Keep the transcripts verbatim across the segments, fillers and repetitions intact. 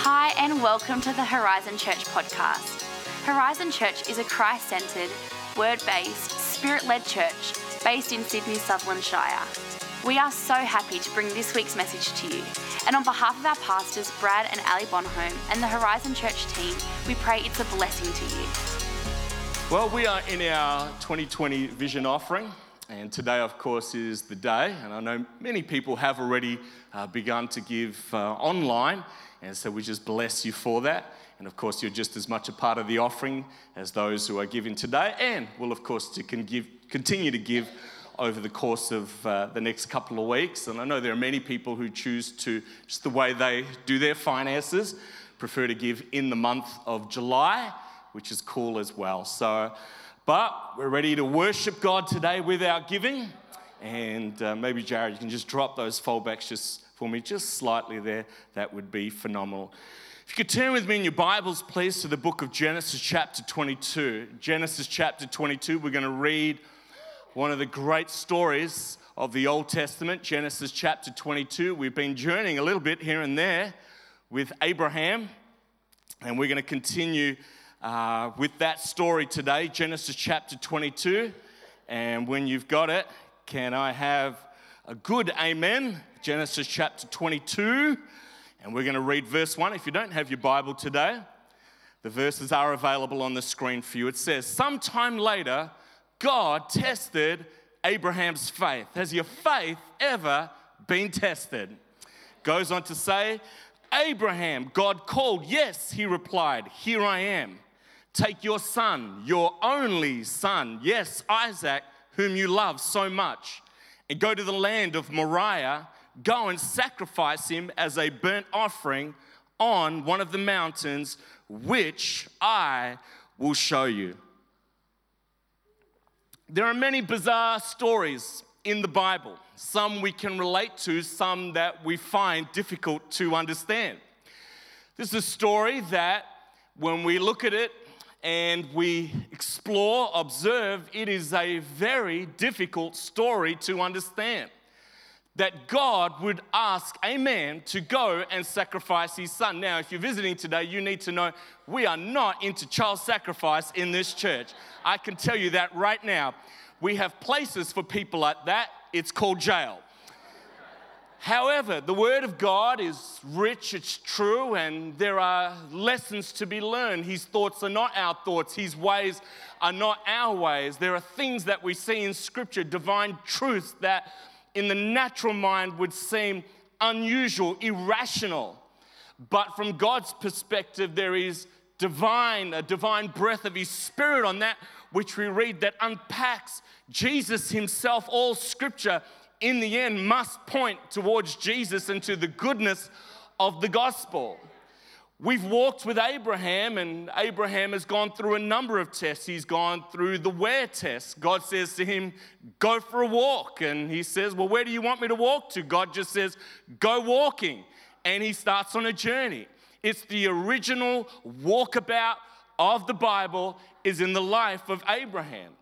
Hi and welcome to the Horizon Church podcast. Horizon Church is a Christ-centred, word-based, spirit-led church based in Sydney, Sutherland Shire. We are so happy to bring this week's message to you. And on behalf of our pastors, Brad and Ali Bonholm, and the Horizon Church team, we pray it's a blessing to you. Well, we are in our twenty twenty vision offering, and today, of course, is the day. And I know many people have already uh, begun to give uh, online, and so we just bless you for that. And of course, you're just as much a part of the offering as those who are giving today, and will, of course, to can give, continue to give over the course of uh, the next couple of weeks. And I know there are many people who choose to, just the way they do their finances, prefer to give in the month of July, which is cool as well. So, but we're ready to worship God today with our giving. And uh, maybe, Jared, you can just drop those foldbacks just for me, just slightly there. That would be phenomenal. If you could turn with me in your Bibles, please, to the book of Genesis chapter twenty-two. Genesis chapter twenty-two, we're going to read one of the great stories of the Old Testament, Genesis chapter twenty-two. We've been journeying a little bit here and there with Abraham, and we're going to continue uh, with that story today, Genesis chapter twenty-two. And when you've got it, can I have a good amen? Genesis chapter twenty-two, and we're going to read verse one. If you don't have your Bible today, the verses are available on the screen for you. It says, "Sometime later, God tested Abraham's faith. Has your faith ever been tested?" Goes on to say, "Abraham, God called. Yes," he replied, "here I am. Take your son, your only son, yes, Isaac, whom you love so much, and go to the land of Moriah. Go and sacrifice him as a burnt offering on one of the mountains, which I will show you." There are many bizarre stories in the Bible. Some we can relate to, some that we find difficult to understand. This is a story that when we look at it and we explore, observe, it is a very difficult story to understand. That God would ask a man to go and sacrifice his son. Now, if you're visiting today, you need to know we are not into child sacrifice in this church. I can tell you that right now. We have places for people like that. It's called jail. However, the Word of God is rich, it's true, and there are lessons to be learned. His thoughts are not our thoughts. His ways are not our ways. There are things that we see in Scripture, divine truths that in the natural mind would seem unusual, irrational. But from God's perspective, there is divine, a divine breath of His Spirit on that, which we read that unpacks Jesus Himself. All Scripture, in the end, must point towards Jesus and to the goodness of the gospel. We've walked with Abraham, and Abraham has gone through a number of tests. He's gone through the where test. God says to him, "Go for a walk." And he says, "Well, where do you want me to walk to?" God just says, "Go walking." And he starts on a journey. It's the original walkabout of the Bible is in the life of Abraham.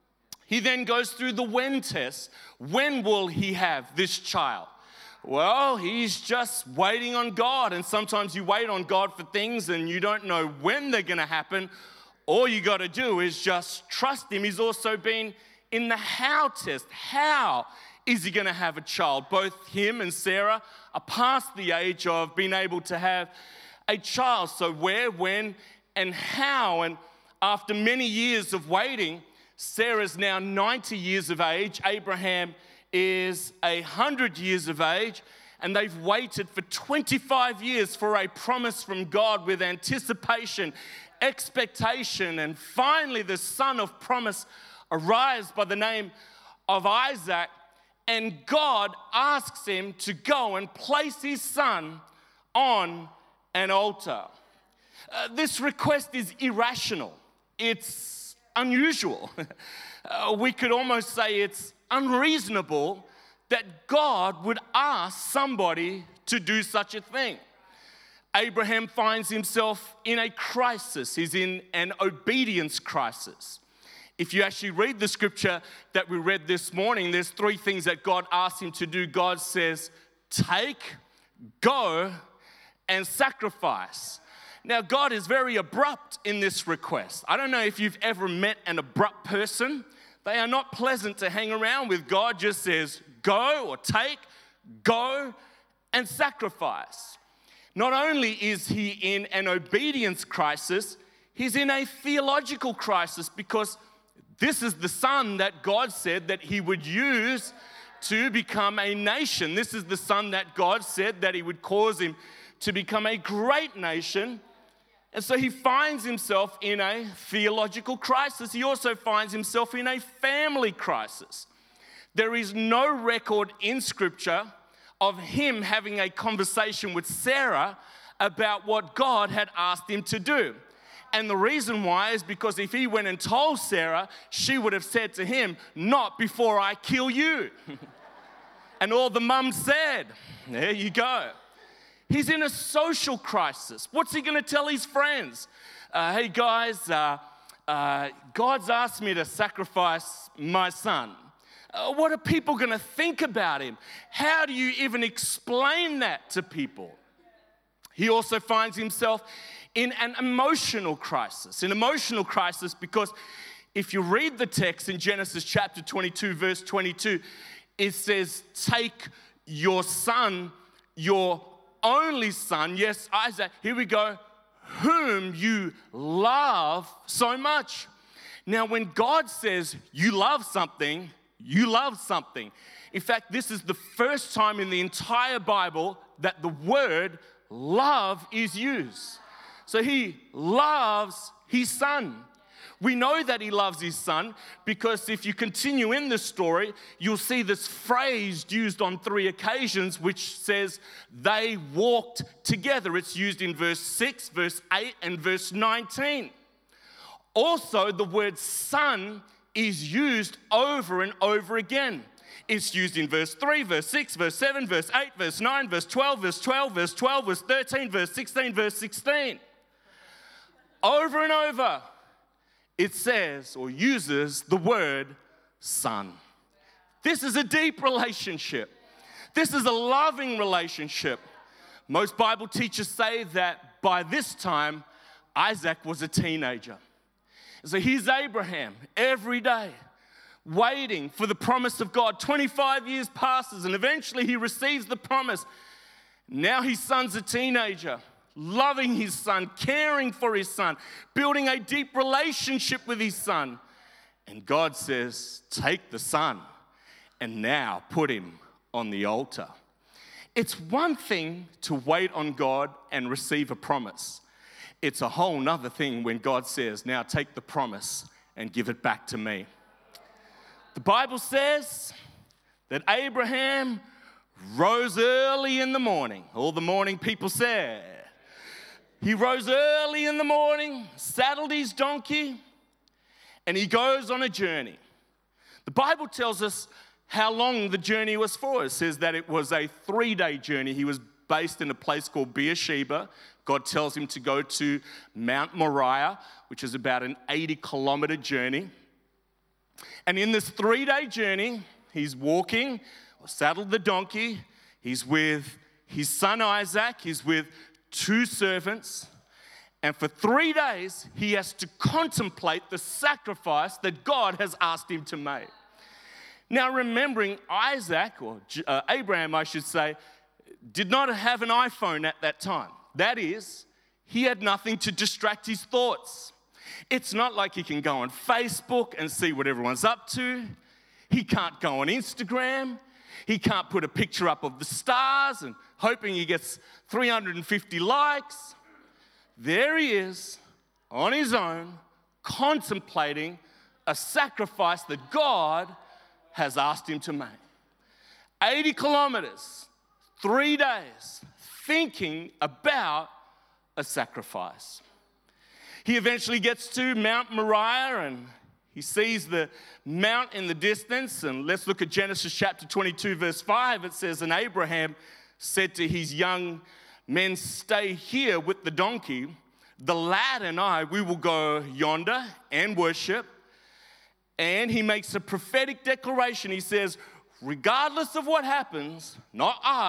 He then goes through the when test. When will he have this child? Well, he's just waiting on God. And sometimes you wait on God for things and you don't know when they're going to happen. All you got to do is just trust Him. He's also been in the how test. How is he going to have a child? Both him and Sarah are past the age of being able to have a child. So where, when, and how? And after many years of waiting, Sarah's now ninety years of age. Abraham is one hundred years of age, and they've waited for twenty-five years for a promise from God with anticipation, expectation, and finally the son of promise arrives by the name of Isaac, and God asks him to go and place his son on an altar. Uh, this request is irrational. It's unusual. uh, we could almost say it's unreasonable that God would ask somebody to do such a thing. Abraham finds himself in a crisis. He's in an obedience crisis. If you actually read the scripture that we read this morning, there's three things that God asks him to do. God says, take, go, and sacrifice. Now, God is very abrupt in this request. I don't know if you've ever met an abrupt person. They are not pleasant to hang around with. God just says, go or take, go and sacrifice. Not only is he in an obedience crisis, he's in a theological crisis, because this is the son that God said that he would use to become a nation. This is the son that God said that he would cause him to become a great nation. And so he finds himself in a theological crisis. He also finds himself in a family crisis. There is no record in Scripture of him having a conversation with Sarah about what God had asked him to do. And the reason why is because if he went and told Sarah, she would have said to him, not before I kill you. And all the mums said, there you go. He's in a social crisis. What's he going to tell his friends? Uh, hey guys, uh, uh, God's asked me to sacrifice my son. Uh, what are people going to think about him? How do you even explain that to people? He also finds himself in an emotional crisis. An emotional crisis because if you read the text in Genesis chapter twenty-two, verse twenty-two, it says, take your son, your only son, yes, Isaac, here we go, whom you love so much. Now, when God says you love something, you love something. In fact, this is the first time in the entire Bible that the word love is used. So he loves his son. We know that he loves his son because if you continue in the story, you'll see this phrase used on three occasions which says they walked together. It's used in verse six, verse eight, and verse nineteen. Also, the word son is used over and over again. It's used in verse three, verse six, verse seven, verse eight, verse nine, verse twelve, verse twelve, verse twelve, verse thirteen, verse sixteen, verse sixteen. Over and over, it says or uses the word son. This is a deep relationship. This is a loving relationship. Most Bible teachers say that by this time, Isaac was a teenager. So here's Abraham every day waiting for the promise of God. twenty-five years passes and eventually he receives the promise. Now his son's a teenager, loving his son, caring for his son, building a deep relationship with his son. And God says, take the son and now put him on the altar. It's one thing to wait on God and receive a promise. It's a whole nother thing when God says, now take the promise and give it back to me. The Bible says that Abraham rose early in the morning. All the morning people said. He rose early in the morning, saddled his donkey, and he goes on a journey. The Bible tells us how long the journey was for. It says that it was a three-day journey. He was based in a place called Beersheba. God tells him to go to Mount Moriah, which is about an eighty kilometer journey. And in this three-day journey, he's walking, saddled the donkey, he's with his son Isaac, he's with two servants, and for three days, he has to contemplate the sacrifice that God has asked him to make. Now, remembering Isaac, or uh, Abraham, I should say, did not have an iPhone at that time. That is, he had nothing to distract his thoughts. It's not like he can go on Facebook and see what everyone's up to. He can't go on Instagram. He can't put a picture up of the stars and hoping he gets three hundred fifty likes. There he is on his own, contemplating a sacrifice that God has asked him to make. eighty kilometers, three days, thinking about a sacrifice. He eventually gets to Mount Moriah and he sees the mount in the distance. And let's look at Genesis chapter twenty-two, verse five. It says, and Abraham said to his young men, stay here with the donkey. The lad and I, we will go yonder and worship. And he makes a prophetic declaration. He says, regardless of what happens, not I,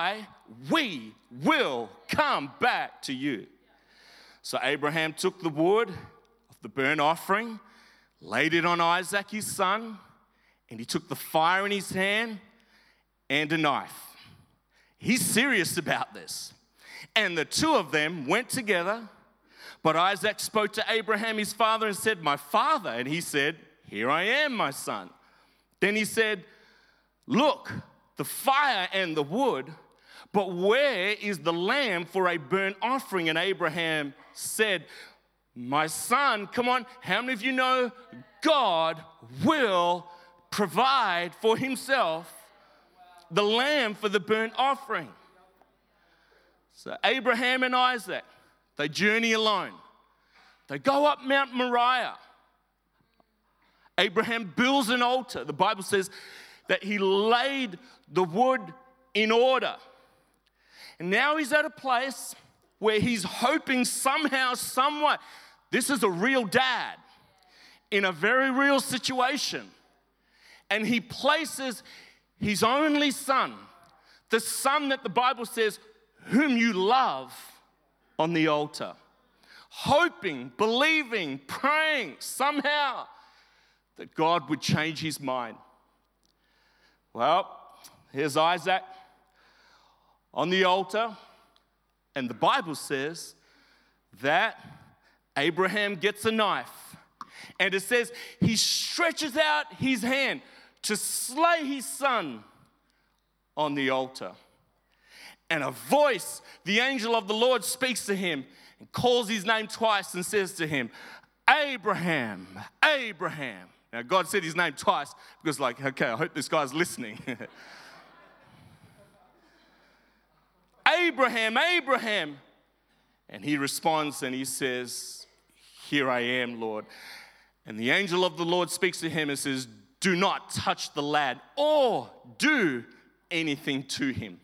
we will come back to you. So Abraham took the wood of the burnt offering, laid it on Isaac, his son, and he took the fire in his hand and a knife. He's serious about this. And the two of them went together, but Isaac spoke to Abraham, his father, and said, "My father." And he said, "Here I am, my son." Then he said, "Look, the fire and the wood, but where is the lamb for a burnt offering?" And Abraham said, "My son," come on, how many of you know God will provide for himself the lamb for the burnt offering? So Abraham and Isaac, they journey alone. They go up Mount Moriah. Abraham builds an altar. The Bible says that he laid the wood in order. And now he's at a place where he's hoping somehow, someway, this is a real dad in a very real situation. And he places his only son, the son that the Bible says, whom you love, on the altar. Hoping, believing, praying somehow that God would change his mind. Well, here's Isaac on the altar, and the Bible says that Abraham gets a knife, and it says he stretches out his hand to slay his son on the altar. And a voice, the angel of the Lord, speaks to him and calls his name twice and says to him, "Abraham, Abraham." Now, God said his name twice because, like, okay, I hope this guy's listening. "Abraham, Abraham." And he responds and he says, "Here I am, Lord." And the angel of the Lord speaks to him and says, "Do not touch the lad or do anything to him."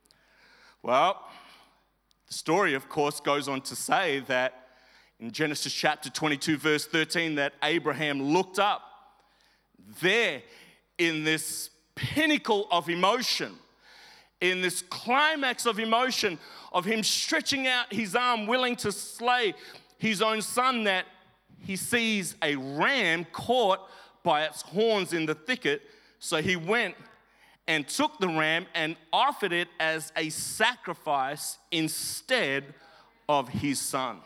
Well, the story, of course, goes on to say that in Genesis chapter twenty-two, verse thirteen, that Abraham looked up there in this pinnacle of emotion, in this climax of emotion of him stretching out his arm, willing to slay his own son, that he sees a ram caught by its horns in the thicket. So he went and took the ram and offered it as a sacrifice instead of his son.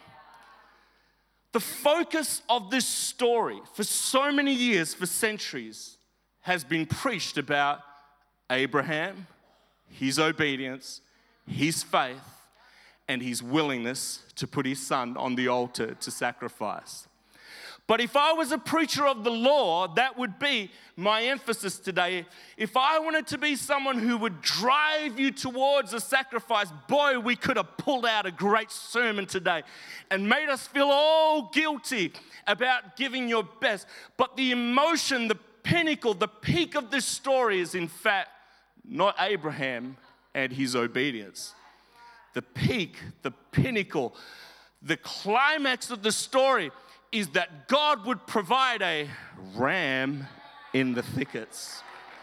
The focus of this story for so many years, for centuries, has been preached about Abraham, his obedience, his faith, and his willingness to put his son on the altar to sacrifice. But if I was a preacher of the law, that would be my emphasis today. If I wanted to be someone who would drive you towards a sacrifice, boy, we could have pulled out a great sermon today and made us feel all guilty about giving your best. But the emotion, the pinnacle, the peak of this story is, in fact, not Abraham and his obedience. The peak, the pinnacle, the climax of the story is that God would provide a ram in the thickets.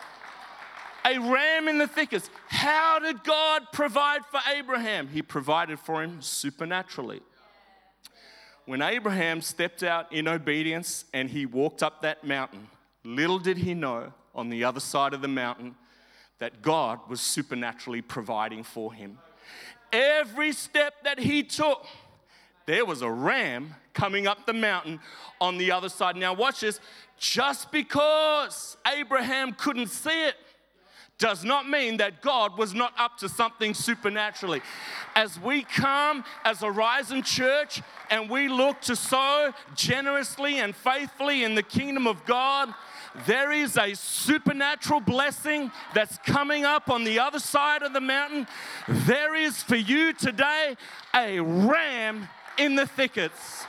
A ram in the thickets. How did God provide for Abraham? He provided for him supernaturally. When Abraham stepped out in obedience and he walked up that mountain, little did he know on the other side of the mountain that God was supernaturally providing for him. Every step that he took, there was a ram coming up the mountain on the other side. Now watch this. Just because Abraham couldn't see it does not mean that God was not up to something supernaturally. As we come as Horizon Church and we look to sow generously and faithfully in the kingdom of God, there is a supernatural blessing that's coming up on the other side of the mountain. There is for you today a ram in the thickets.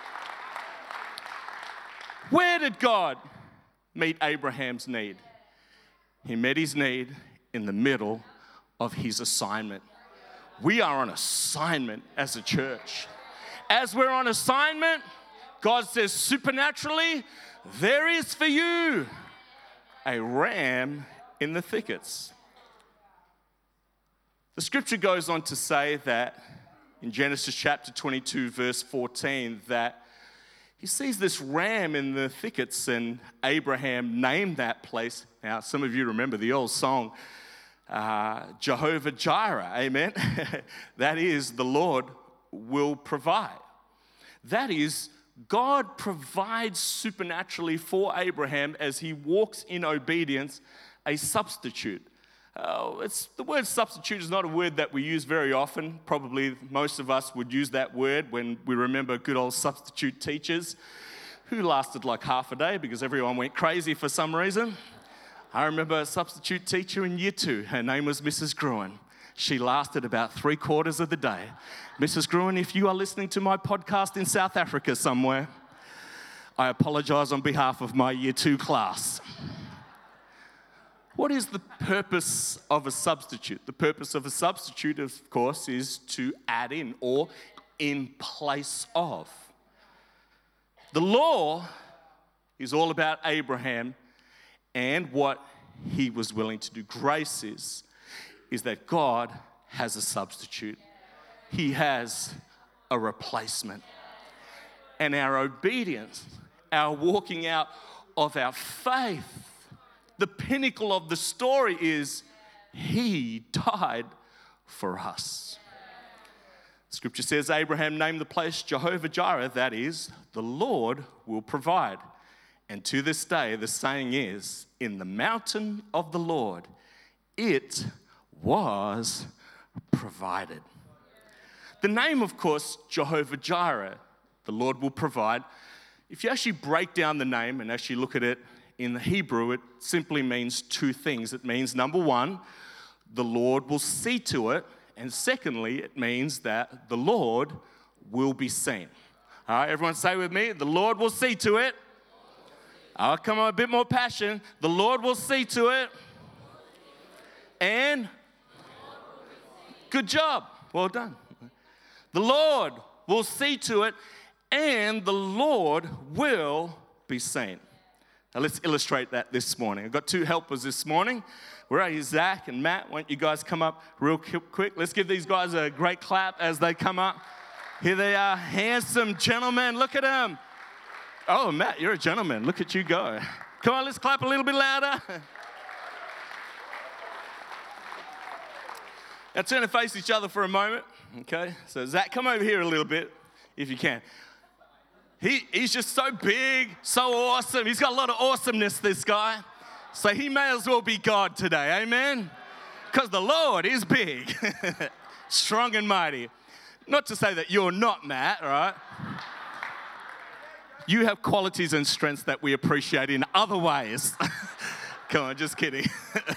Where did God meet Abraham's need? He met his need in the middle of his assignment. We are on assignment as a church. As we're on assignment, God says supernaturally, there is for you a ram in the thickets. The scripture goes on to say that in Genesis chapter twenty-two, verse fourteen, that he sees this ram in the thickets, and Abraham named that place. Now, some of you remember the old song, uh, Jehovah Jireh, amen? That is, the Lord will provide. That is, God provides supernaturally for Abraham as he walks in obedience, a substitute. Uh, it's, the word substitute is not a word that we use very often. Probably most of us would use that word when we remember good old substitute teachers who lasted like half a day because everyone went crazy for some reason. I remember a substitute teacher in year two. Her name was Missus Gruen. She lasted about three quarters of the day. Missus Gruen, if you are listening to my podcast in South Africa somewhere, I apologize on behalf of my year two class. What is the purpose of a substitute? The purpose of a substitute, of course, is to add in or in place of. The law is all about Abraham and what he was willing to do. Grace is, is that God has a substitute. He has a replacement. And our obedience, our walking out of our faith, the pinnacle of the story is he died for us. Scripture says Abraham named the place Jehovah Jireh, that is, the Lord will provide. And to this day, the saying is, in the mountain of the Lord, it was provided. The name, of course, Jehovah Jireh, the Lord will provide. If you actually break down the name and actually look at it in the Hebrew, it simply means two things. It means, number one, the Lord will see to it. And secondly, it means that the Lord will be seen. All right, everyone say with me, the Lord will see to it. I'll come on, a bit more passion. The Lord will see to it. And good job. Well done. The Lord will see to it, and the Lord will be seen. Now let's illustrate that this morning. I've got two helpers this morning. Where are you, Zach and Matt? Why don't you guys come up real quick? Let's give these guys a great clap as they come up. Here they are, handsome gentlemen. Look at them. Oh, Matt, you're a gentleman. Look at you go. Come on, let's clap a little bit louder. Now turn and face each other for a moment. Okay, so Zach, come over here a little bit if you can. He, he's just so big, so awesome. He's got a lot of awesomeness, this guy. So he may as well be God today, amen? Because the Lord is big, strong and mighty. Not to say that you're not, Matt, all right? You have qualities and strengths that we appreciate in other ways. Come on, just kidding.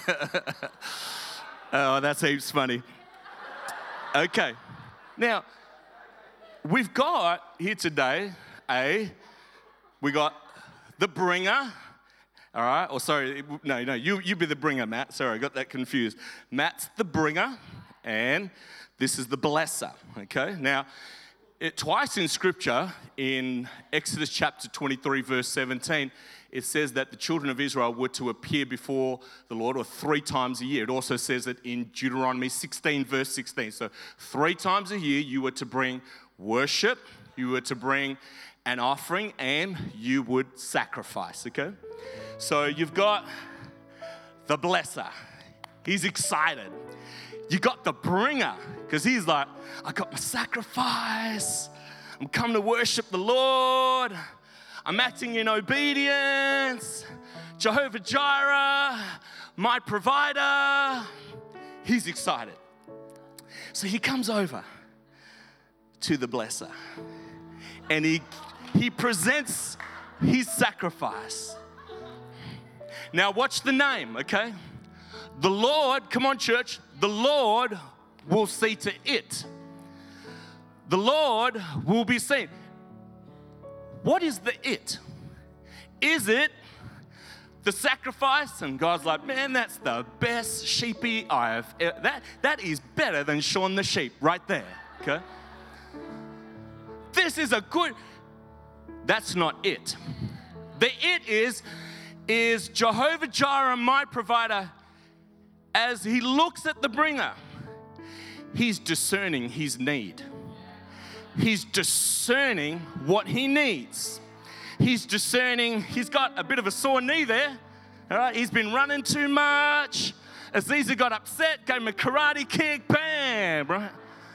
Oh, that's heaps funny. Okay, now, we've got here today a, we got the bringer, all right? Or sorry, no, no, you, you be the bringer, Matt. Sorry, I got that confused. Matt's the bringer, and this is the blesser, okay? Now, it, twice in Scripture, in Exodus chapter twenty-three, verse seventeen, it says that the children of Israel were to appear before the Lord, or three times a year. It also says it in Deuteronomy sixteen, verse sixteen. So three times a year, you were to bring worship, you were to bring an offering, and you would sacrifice, okay? So you've got the blesser. He's excited. You got the bringer, because he's like, I got my sacrifice. I'm coming to worship the Lord. I'm acting in obedience. Jehovah Jireh, my provider. He's excited. So he comes over to the blesser, and he he presents his sacrifice. Now watch the name, okay? The Lord, come on church, the Lord will see to it. The Lord will be seen. What is the it? Is it the sacrifice? And God's like, man, that's the best sheepy I've ever, that, that is better than Shaun the sheep right there, okay? This is a good, that's not it. The it is, is Jehovah Jireh, my provider, as he looks at the bringer, he's discerning his need. He's discerning what he needs. He's discerning, he's got a bit of a sore knee there. All right, he's been running too much. Aziza got upset, gave him a karate kick, bam, right?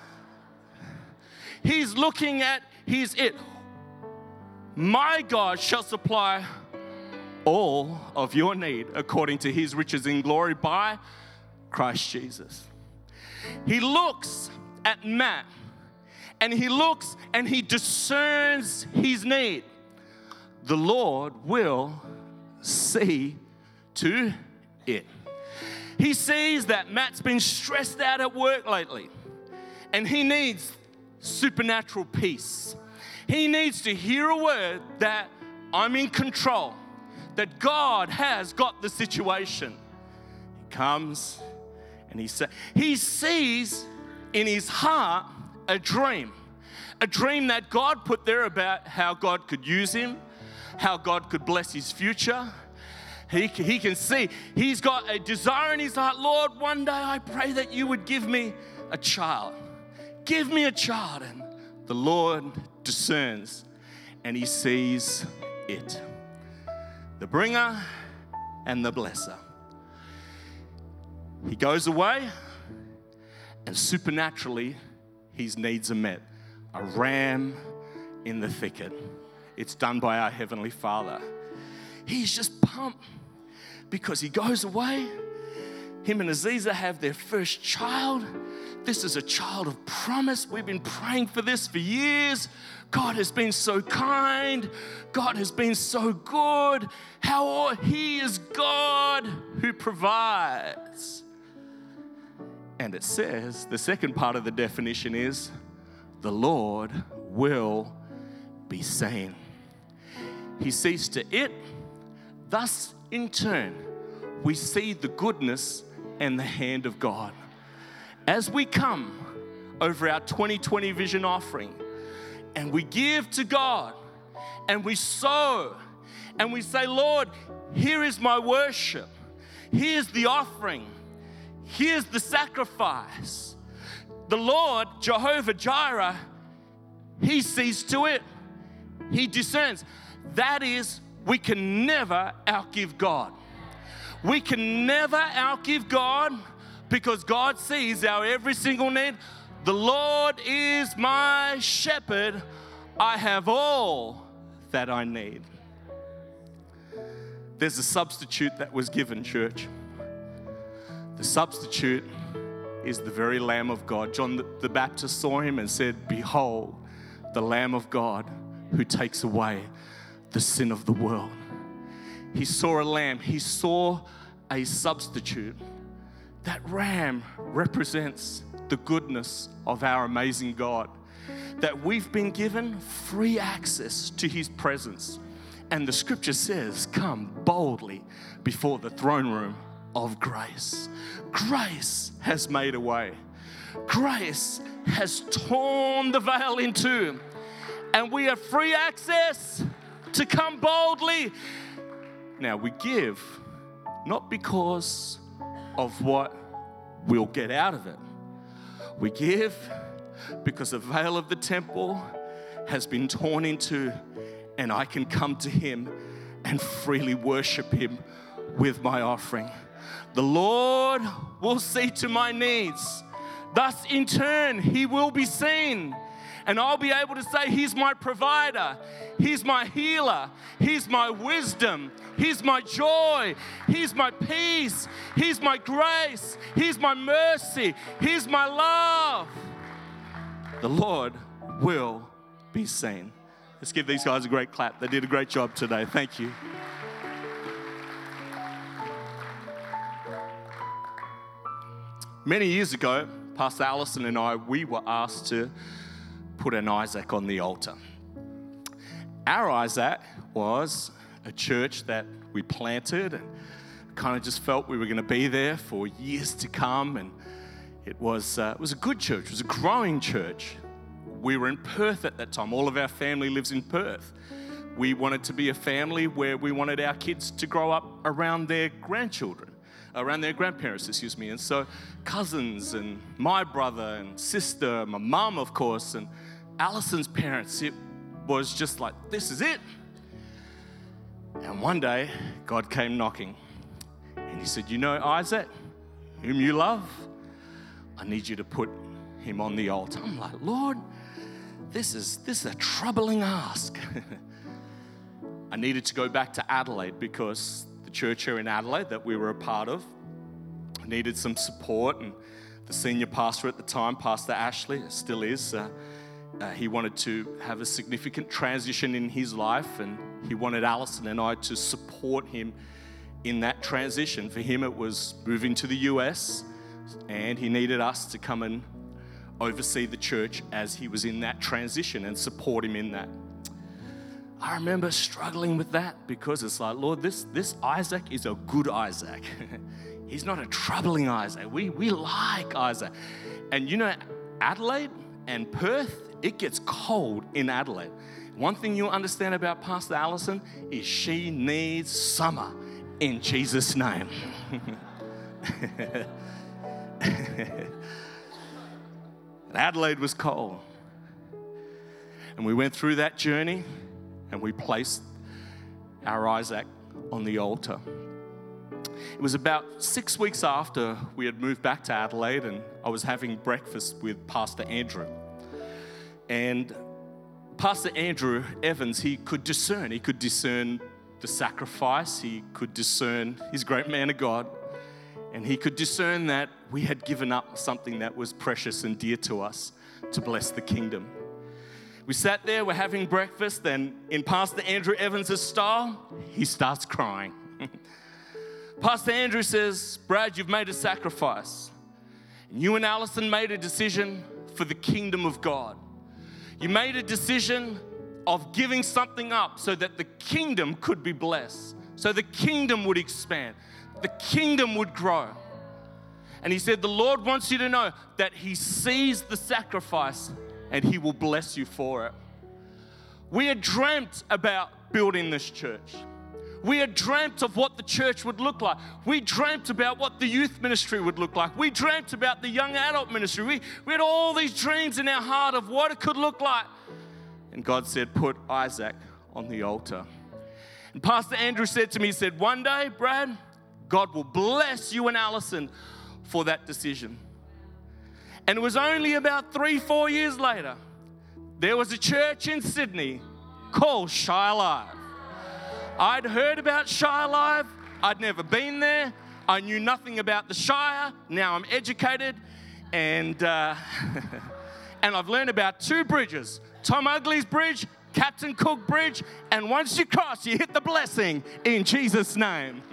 He's looking at his it. My God shall supply all of your need according to his riches in glory by Christ Jesus. He looks at Matt and he looks and he discerns his need. The Lord will see to it. He sees that Matt's been stressed out at work lately and he needs supernatural peace. He needs to hear a word that I'm in control, that God has got the situation. He comes and he sa- he sees in his heart a dream, a dream that God put there about how God could use him, how God could bless his future. He, he can see, he's got a desire in his heart. Lord, one day I pray that you would give me a child. Give me a child. And the Lord discerns and he sees it. The bringer and the blesser. He goes away and supernaturally his needs are met. A ram in the thicket. It's done by our Heavenly Father. He's just pumped because he goes away. Him and Aziza have their first child. This is a child of promise. We've been praying for this for years. God has been so kind. God has been so good. How he is God who provides. And it says, the second part of the definition is, the Lord will be seen. He sees to it. Thus, in turn, we see the goodness and the hand of God. As we come over our twenty twenty vision offering and we give to God and we sow and we say, Lord, here is my worship. Here's the offering. Here's the sacrifice. The Lord, Jehovah Jireh, he sees to it. He discerns. That is, we can never outgive God. We can never outgive God because God sees our every single need. The Lord is my shepherd. I have all that I need. There's a substitute that was given, church. The substitute is the very Lamb of God. John the, the Baptist saw him and said, behold, the Lamb of God who takes away the sin of the world. He saw a lamb. He saw a substitute. That ram represents the goodness of our amazing God, that we've been given free access to his presence. And the scripture says, come boldly before the throne room of grace. Grace has made a way. Grace has torn the veil in two, and we have free access to come boldly. Now we give not because of what we'll get out of it. We give because the veil of the temple has been torn in two, and I can come to him and freely worship him with my offering. The Lord will see to my needs. Thus, in turn, he will be seen. And I'll be able to say, he's my provider, he's my healer, he's my wisdom, he's my joy, he's my peace, he's my grace, he's my mercy, he's my love. The Lord will be seen. Let's give these guys a great clap. They did a great job today. Thank you. Many years ago, Pastor Allison and I, we were asked to put an Isaac on the altar. Our Isaac was a church that we planted and kind of just felt we were going to be there for years to come. And it was, uh, it was a good church. It was a growing church. We were in Perth at that time. All of our family lives in Perth. We wanted to be a family where we wanted our kids to grow up around their grandchildren. around their grandparents, excuse me. And so cousins and my brother and sister, my mum, of course, and Alison's parents, it was just like, this is it. And one day, God came knocking. And he said, you know, Isaac, whom you love, I need you to put him on the altar. I'm like, Lord, this is, this is a troubling ask. I needed to go back to Adelaide because the church here in Adelaide that we were a part of needed some support. And the senior pastor at the time, Pastor Ashley, still is, uh, uh, he wanted to have a significant transition in his life, and he wanted Alison and I to support him in that transition. For him, it was moving to the U S, and he needed us to come and oversee the church as he was in that transition and support him in that. I remember struggling with that because it's like, Lord, this, this Isaac is a good Isaac. He's not a troubling Isaac. We, we like Isaac. And you know, Adelaide and Perth, it gets cold in Adelaide. One thing you'll understand about Pastor Alison is she needs summer in Jesus' name. And Adelaide was cold. And we went through that journey and we placed our Isaac on the altar. It was about six weeks after we had moved back to Adelaide, and I was having breakfast with Pastor Andrew. And Pastor Andrew Evans, he could discern. He could discern the sacrifice. He could discern, he's a great man of God. And he could discern that we had given up something that was precious and dear to us to bless the kingdom. We sat there, we're having breakfast, and in Pastor Andrew Evans' style, he starts crying. Pastor Andrew says, Brad, you've made a sacrifice. You and Alison made a decision for the kingdom of God. You made a decision of giving something up so that the kingdom could be blessed, so the kingdom would expand, the kingdom would grow. And he said, the Lord wants you to know that he sees the sacrifice and he will bless you for it. We had dreamt about building this church. We had dreamt of what the church would look like. We dreamt about what the youth ministry would look like. We dreamt about the young adult ministry. We, we had all these dreams in our heart of what it could look like. And God said, put Isaac on the altar. And Pastor Andrew said to me, he said, one day, Brad, God will bless you and Alison for that decision. And it was only about three, four years later, there was a church in Sydney called Shire Live. I'd heard about Shire Live. I'd never been there. I knew nothing about the Shire. Now I'm educated, and uh, and I've learned about two bridges: Tom Ugly's Bridge, Captain Cook Bridge, and once you cross, you hit the blessing in Jesus' name.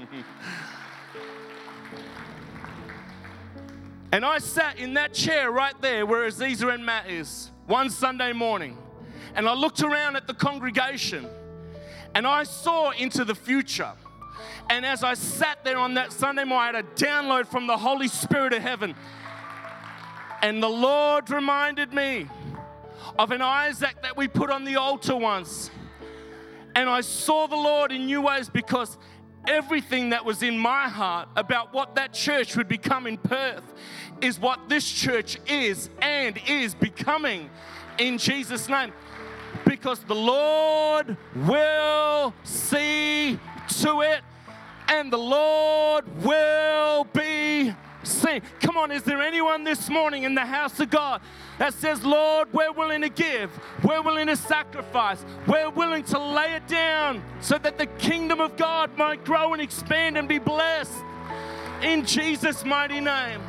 And I sat in that chair right there where Aziza and Matt is one Sunday morning, and I looked around at the congregation. And I saw into the future. And as I sat there on that Sunday morning, I had a download from the Holy Spirit of heaven. And the Lord reminded me of an Isaac that we put on the altar once. And I saw the Lord in new ways, because everything that was in my heart about what that church would become in Perth is what this church is and is becoming in Jesus' name. Because the Lord will see to it, and the Lord will be seen. Come on, is there anyone this morning in the house of God that says, Lord, we're willing to give, we're willing to sacrifice, we're willing to lay it down so that the kingdom of God might grow and expand and be blessed in Jesus' mighty name?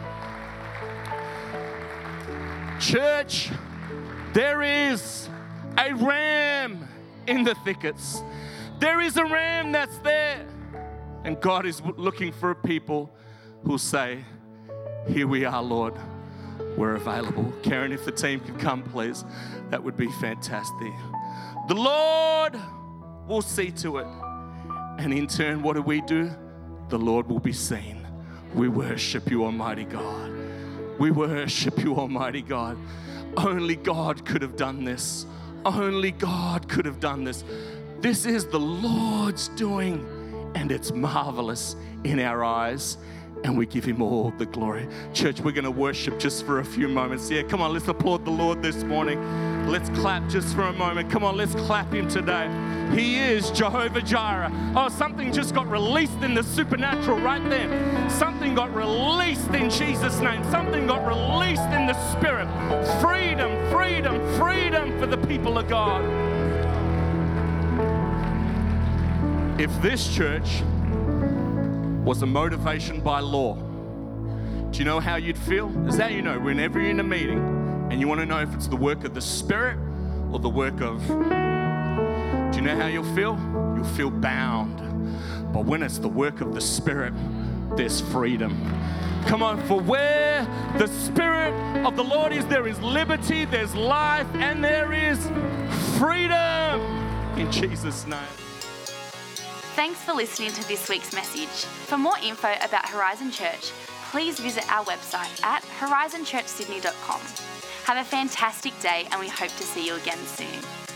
Church, there is a ram in the thickets. There is a ram that's there. And God is looking for a people who'll say, here we are, Lord. We're available. Karen, if the team could come, please, that would be fantastic. The Lord will see to it. And in turn, what do we do? The Lord will be seen. We worship you, Almighty God. We worship you, Almighty God. Only God could have done this. Only God could have done this. This is the Lord's doing, and it's marvelous in our eyes. and we give him all the glory. Church, we're going to worship just for a few moments. Yeah, come on, let's applaud the Lord this morning. Let's clap just for a moment. Come on, let's clap him today. He is Jehovah Jireh. Oh, something just got released in the supernatural right then. Something got released in Jesus' name. Something got released in the Spirit. Freedom, freedom, freedom for the people of God. If this church was a motivation by law, do you know how you'd feel? Is that you know, whenever you're in a meeting and you want to know if it's the work of the Spirit or the work of, do you know how you'll feel? You'll feel bound. But when it's the work of the Spirit, there's freedom. Come on, for where the Spirit of the Lord is, there is liberty, there's life, and there is freedom in Jesus' name. Thanks for listening to this week's message. For more info about Horizon Church, please visit our website at horizon church sydney dot com. Have a fantastic day, and we hope to see you again soon.